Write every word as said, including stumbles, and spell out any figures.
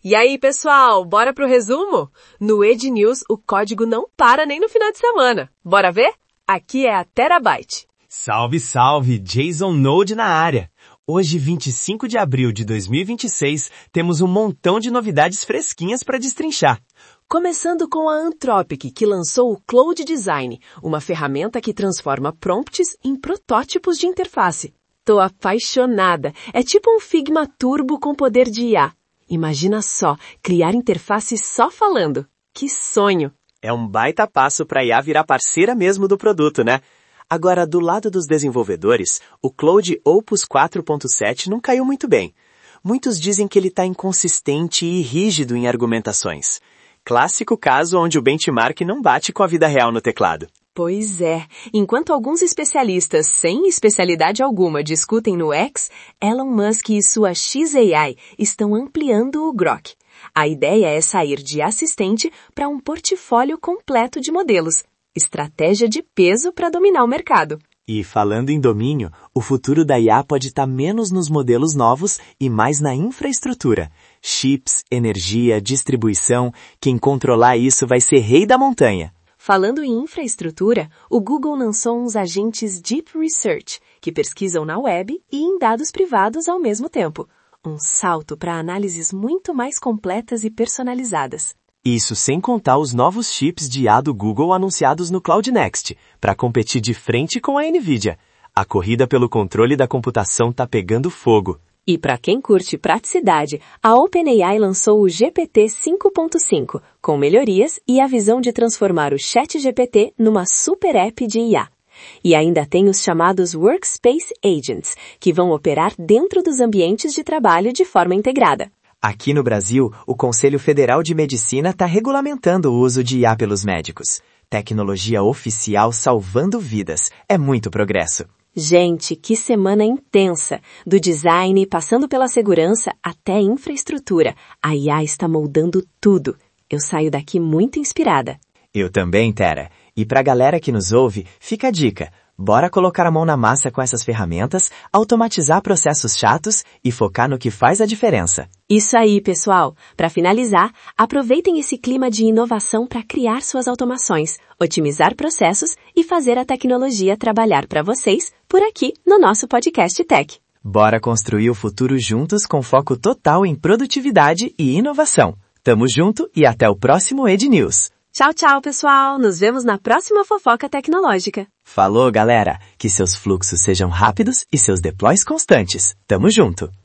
E aí, pessoal, bora pro resumo? No Ednews, o código não para nem no final de semana. Bora ver? Aqui é a Terabyte. Salve, salve! Jason Node na área. Hoje, vinte e cinco de abril de dois mil e vinte e seis, temos um montão de novidades fresquinhas para destrinchar. Começando com a Anthropic, que lançou o Cloud Design, uma ferramenta que transforma prompts em protótipos de interface. Tô apaixonada! É tipo um Figma Turbo com poder de I A. Imagina só, criar interface só falando. Que sonho! É um baita passo para a I A virar parceira mesmo do produto, né? Agora, do lado dos desenvolvedores, o Claude Opus quatro ponto sete não caiu muito bem. Muitos dizem que ele está inconsistente e rígido em argumentações. Clássico caso onde o benchmark não bate com a vida real no teclado. Pois é, enquanto alguns especialistas sem especialidade alguma discutem no X, Elon Musk e sua X A I estão ampliando o Grok. A ideia é sair de assistente para um portfólio completo de modelos. Estratégia de peso para dominar o mercado. E falando em domínio, o futuro da I A pode estar menos nos modelos novos e mais na infraestrutura. Chips, energia, distribuição, quem controlar isso vai ser rei da montanha. Falando em infraestrutura, o Google lançou uns agentes Deep Research, que pesquisam na web e em dados privados ao mesmo tempo. Um salto para análises muito mais completas e personalizadas. Isso sem contar os novos chips de I A do Google anunciados no Cloud Next, para competir de frente com a NVIDIA. A corrida pelo controle da computação tá pegando fogo. E para quem curte praticidade, a OpenAI lançou o G P T cinco ponto cinco, com melhorias e a visão de transformar o ChatGPT numa super app de I A. E ainda tem os chamados Workspace Agents, que vão operar dentro dos ambientes de trabalho de forma integrada. Aqui no Brasil, o Conselho Federal de Medicina está regulamentando o uso de I A pelos médicos. Tecnologia oficial salvando vidas. É muito progresso. Gente, que semana intensa! Do design, passando pela segurança, até infraestrutura. A I A está moldando tudo. Eu saio daqui muito inspirada. Eu também, Tera. E pra galera que nos ouve, fica a dica. Bora colocar a mão na massa com essas ferramentas, automatizar processos chatos e focar no que faz a diferença. Isso aí, pessoal! Para finalizar, aproveitem esse clima de inovação para criar suas automações, otimizar processos e fazer a tecnologia trabalhar para vocês por aqui no nosso podcast Tech. Bora construir o futuro juntos com foco total em produtividade e inovação. Tamo junto e até o próximo Ednews. Tchau, tchau, pessoal! Nos vemos na próxima fofoca tecnológica. Falou, galera! Que seus fluxos sejam rápidos e seus deploys constantes. Tamo junto!